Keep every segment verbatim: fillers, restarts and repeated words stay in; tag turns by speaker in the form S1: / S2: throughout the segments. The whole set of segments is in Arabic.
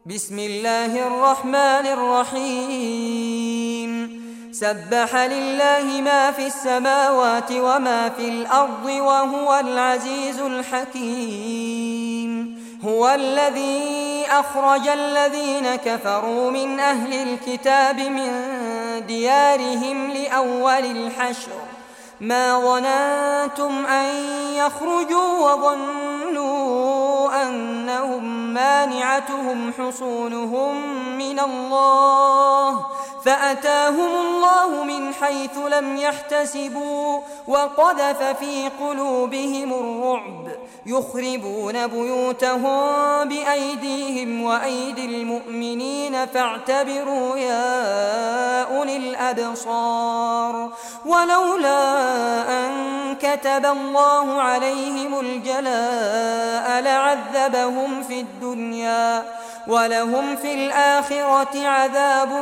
S1: بسم الله الرحمن الرحيم سبح لله ما في السماوات وما في الأرض وهو العزيز الحكيم هو الذي أخرج الذين كفروا من أهل الكتاب من ديارهم لأول الحشر ما ظننتم أن يخرجوا وظنوا أنهم مانعتهم حصونهم من الله فأتاهم الله من حيث لم يحتسبوا وقذف في قلوبهم الرعب يخربون بيوتهم بأيديهم وأيدي المؤمنين فاعتبروا يا أولي الأبصار ولولا أن كتب الله عليهم الجلاء لعذبهم في الدنيا ولهم في الآخرة عذاب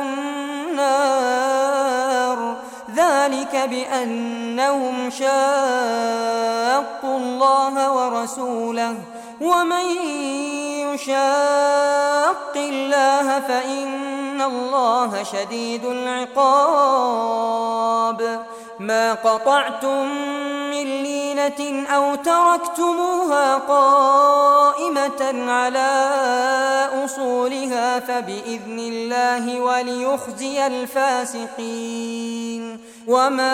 S1: النار ذلك بأنهم شاقوا الله ورسوله ومن يشاق الله فإن الله شديد العقاب ما قطعتم من لينة أو تركتموها قائمة على أصولها فبإذن الله وليخزي الفاسقين وما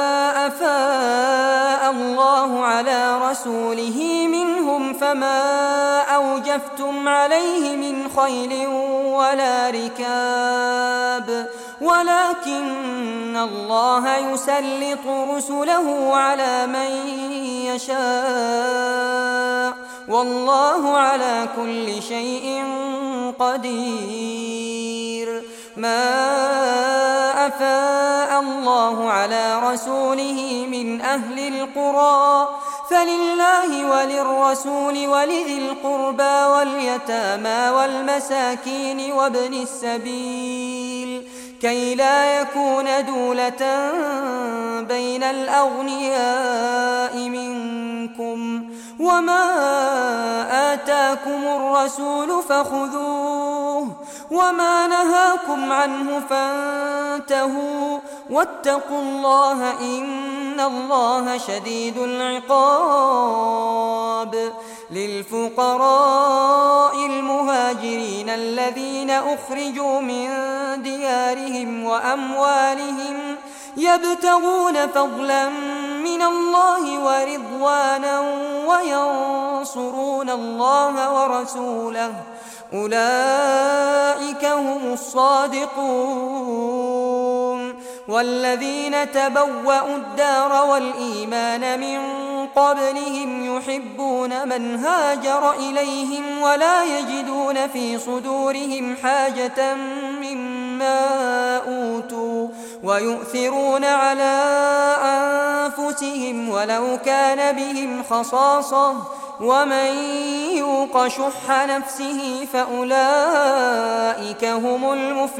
S1: أفاء الله على رسوله منهم فما أوجفتم عليه من خيل ولا ركاب ولكن الله يسلط رسله على من يشاء والله على كل شيء قدير ما أفاء الله على رسوله من أهل القرى فلله وللرسول ولذي القربى واليتامى والمساكين وابن السبيل كي لا يكون دولة بين الأغنياء منكم وما آتاكم الرسول فخذوه وما نهاكم عنه فانتهوا واتقوا الله إن الله شديد العقاب للفقراء المهاجرين الذين أخرجوا من ديارهم وأموالهم يبتغون فضلا من الله ورضوانا وينصرون الله ورسوله أولئك هم الصادقون والذين تبوأوا الدار والإيمان من قبلهم يحبون من هاجر إليهم ولا يجدون في صدورهم حاجة مما أوتوا ويؤثرون على أنفسهم ولو كان بهم خصاصة ومن يوق شح نفسه فأولئك هم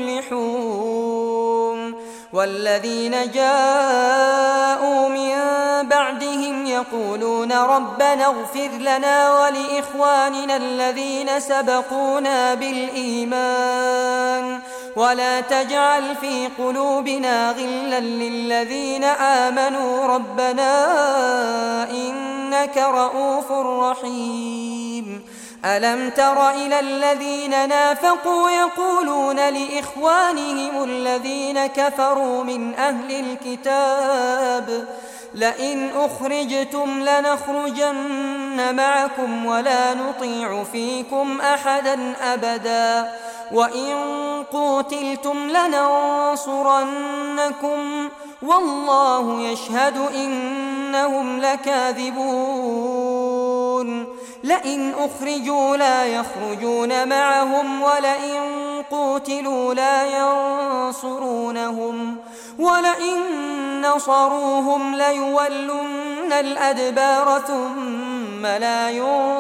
S1: المفلحون والذين جاءوا من بعدهم يقولون ربنا اغفر لنا ولإخواننا الذين سبقونا بالإيمان ولا تجعل في قلوبنا غلا للذين آمنوا ربنا إنك رؤوف رحيم ألم تر إلى الذين نافقوا يقولون لإخوانهم الذين كفروا من أهل الكتاب لئن أخرجتم لنخرجن معكم ولا نطيع فيكم أحدا أبدا وإن قوتلتم لننصرنكم والله يشهد إنهم لكاذبون لئن أخرجوا لا يخرجون معهم ولئن قوتلوا لا ينصرونهم ولئن نصروهم ليولن الأدبار ثم لا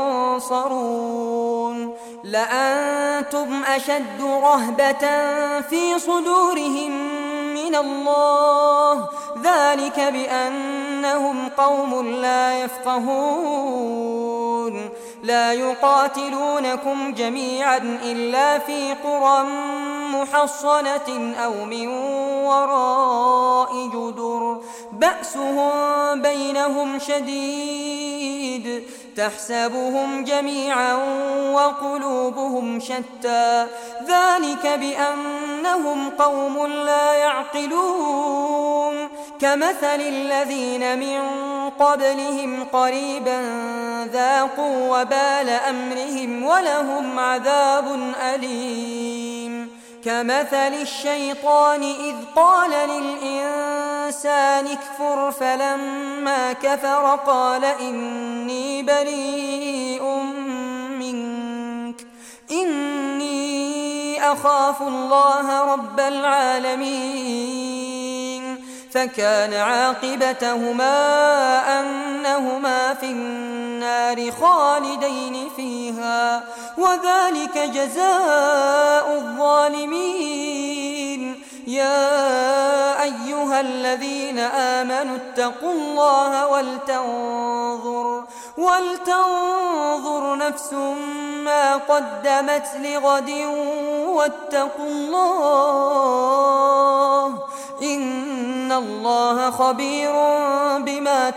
S1: ينصرون لأنتم أشد رهبة في صدورهم من الله ذلك بأنهم قوم لا يفقهون لا يقاتلونكم جميعا إلا في قرى محصنة أو من وراء جدر بأسهم بينهم شديد تحسبهم جميعا وقلوبهم شتى ذلك بأنهم قوم لا يعقلون كمثل الذين من قبلهم قريبا ذاقوا وبال أمرهم ولهم عذاب أليم كمثل الشيطان إذ قال للإنسان اكفر فلما كفر قال إني بريء منك إني أخاف الله رب العالمين فكان عاقبتهما أنهما في النار خالدين فيها وذلك جزاء الظالمين يا أيها الذين آمنوا اتقوا الله ولتنظر ولتنظر نفس ما قدمت لغد واتقوا الله إن الله خبير بما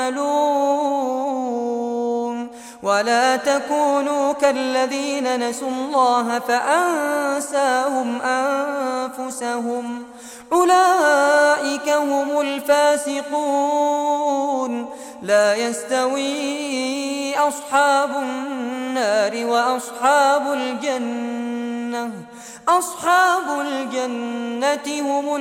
S1: تعملون ولا تكونوا كالذين نسوا الله فأنساهم أنفسهم أولئك هم الفاسقون لا يستوي أصحاب النار وأصحاب الجنة أصحاب الجنة هم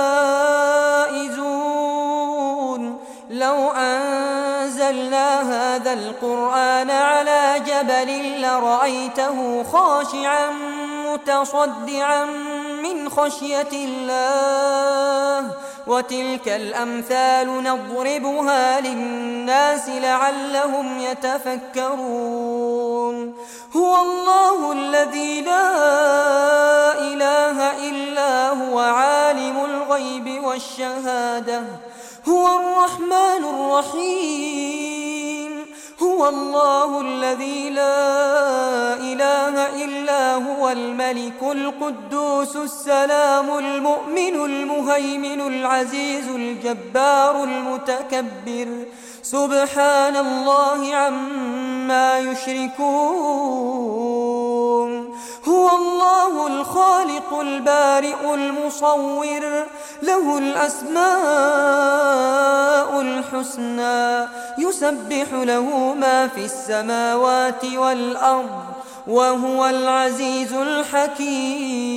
S1: الفائزون لو أنزلنا هذا القرآن على جبل لرأيته خاشعا متصدعا من خشية الله وتلك الأمثال نضربها للناس لعلهم يتفكرون هو الله الذي لا إله إلا هو عالم الغيب والشهادة هو الرحمن الرحيم هو الله الذي لا إله إلا هو الملك القدوس السلام المؤمن المهيمن العزيز الجبار المتكبر سبحان الله عما يشركون هو الله الخالق البارئ المصور له الأسماء الحسنى يسبح له ما في السماوات والأرض وهو العزيز الحكيم